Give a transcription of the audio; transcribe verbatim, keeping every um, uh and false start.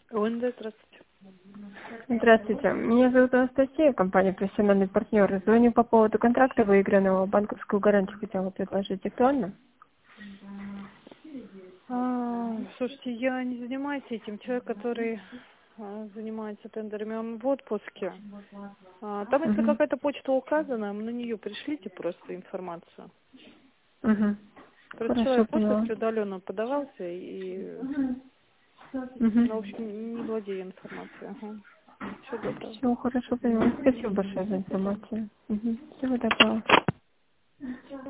Линда, здравствуйте. Здравствуйте. Меня зовут Анастасия, компания «Профессиональный партнер». Звоню по поводу контракта выигранного. Банковскую гарантию хотела предложить. Актуально? А, слушайте, я не занимаюсь этим. Человек, который а, занимается тендерами, он в отпуске. А, там, если Угу. какая-то почта указана, на нее пришлите просто информацию. Угу. Просто Хорошо, человек поняла. полностью удаленно подавался и, Угу. ну, в общем, не владею информацией. Ага. Всего доброго. Все, хорошо, поняла. Спасибо большое за информацию. Угу. Всего доброго.